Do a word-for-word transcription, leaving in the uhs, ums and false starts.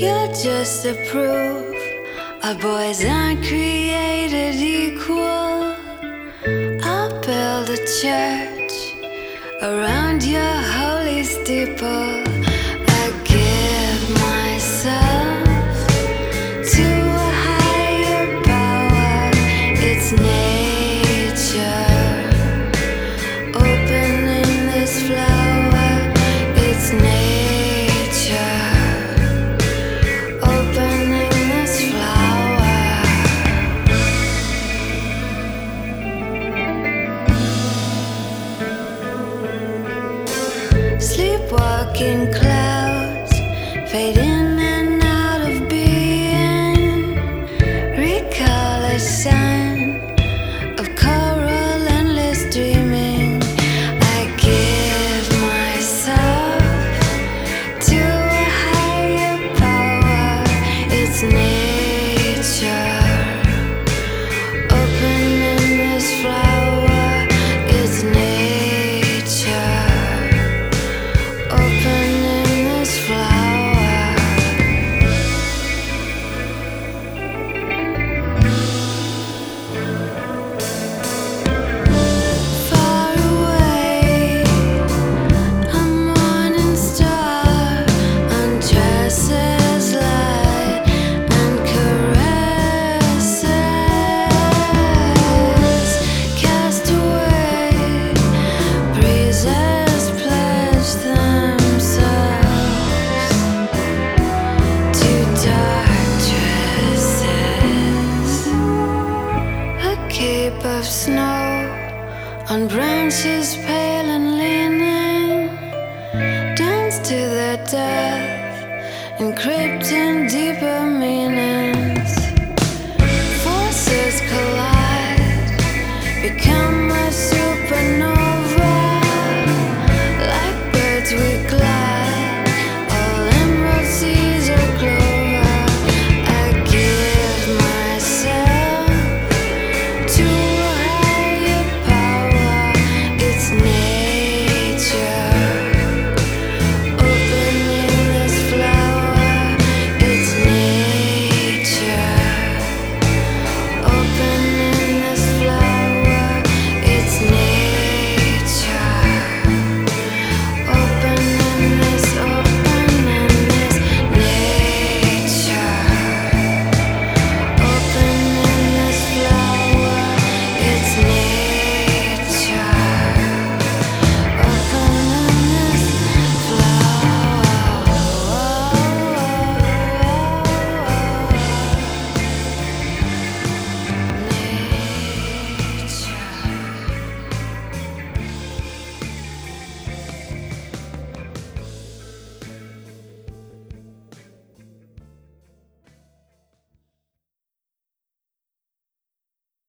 You're just a proof our boys aren't created equal. I'll build a church around your holy steeple. I give myself to a higher power. It's nature opening this flower. It's nature opening this flower. Sleepwalking clouds fade in and out of being. Recall a sign of coral endless dreaming. I give myself to a higher power. It's nature opening this flower. It's nature opening this flower. Far away, a morning star undresses light and caresses. Cast away, breezes pledge themselves to dark tresses. A cape of snow on branches pale and leaning, dance to the death, encrypting deeper meaning.